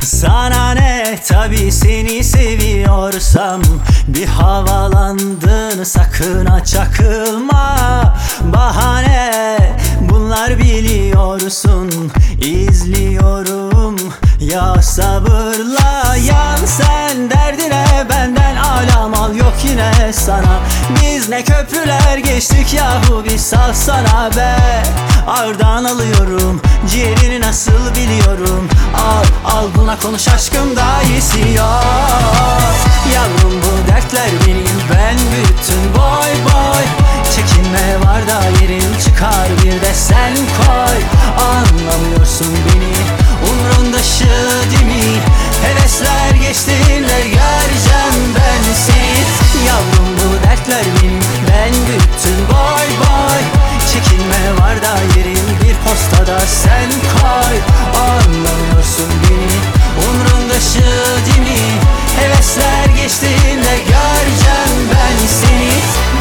Sana ne, tabi seni seviyorsam. Bir havalandın, sakın ha çakılma. Bahane bunlar, biliyorsun. İzliyorum ya, sabırla yan sen derdine, benden alam al, yok yine sana. Biz ne köprüler geçtik yahu, bir salsana be. Ağırdan alıyorum, ciğerini nasıl biliyorum. Al buna konuş aşkım, daha iyisi yok. Yavrum bu dertler benim, ben bütün boy boy. Çekinme var da yerin, çıkar bir de sen koy. Anlamıyorsun beni, umrunda şu değil mi? Hevesler geçtiğinde göreceğim ben seni. Yavrum bu dertler benim, ben bütün boy boy. Çekinme var da yerin, bir postada sen koy. Anlamıyorsun beni, umrunda şu değil mi? Hevesler geçtiğinde göreceğim ben seni.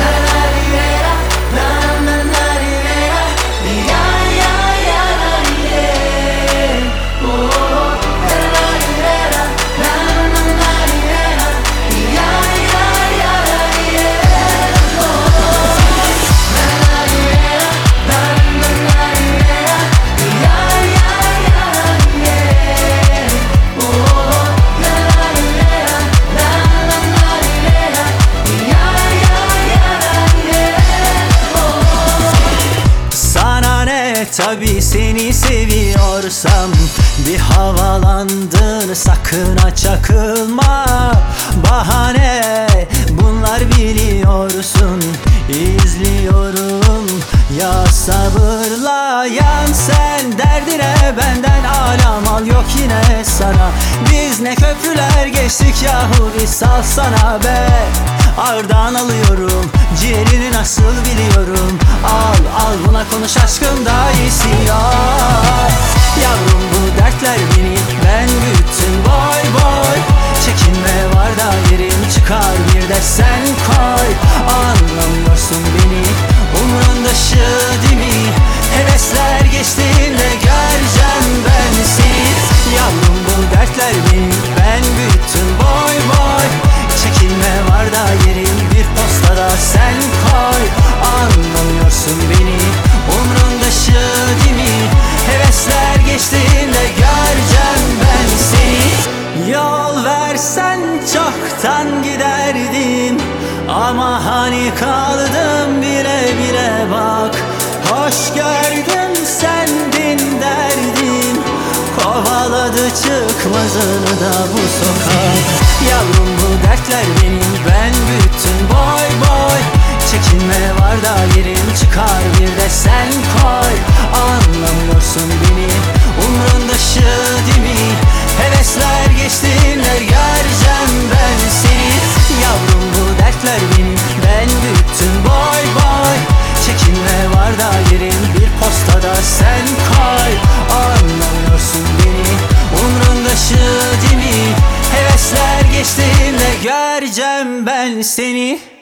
Tabi seni seviyorsam. Bir havalandın, sakın ha çakılma. Bahane bunlar, biliyorsun. İzliyorum ya, sabırla yan sen derdine, benden alam al, yok yine sana. Biz ne köprüler geçtik yahu, bir salsana be. Ağırdan alıyorum, ciğerini nasıl biliyorum. Al buna konuş aşkım, daha iyisi yok. Yavrum bu dertler benim, ben bütün boy boy. Çekinme var da yerin, çıkar bir de sen koy. Anlamıyorsun beni, umrunda şu değil mi? Hevesler geçtiğinde göreceğim ben seni. Yavrum bu dertler benim, ben bütün boy boy. Çekinme var da yerin, bir postada sen koy. Anlamıyorsun beni, umrunda şu değil mi? Hevesler geçtiğinde göreceğim ben seni. Yol versen çoktan giderdim, ama hani kaldım bile bile bak. Hoş gördüm sendin derdim, kovaladı çıkmazını da bu sokak. Yavrum bu dertler benim, ben bütün boy boy. Çekinme var da yerin, çıkar bir de sen koy. Anlamıyorsun beni, umrunda şu değil mi? Hevesler geçtiğinde göreceğim ben seni. Yavrum bu dertler benim, ben bütün boy boy. Çekinme var da yerin, bir postada sen koy. Anlamıyorsun beni, umrunda şu değil mi? Hevesler geçtiğinde göreceğim ben seni.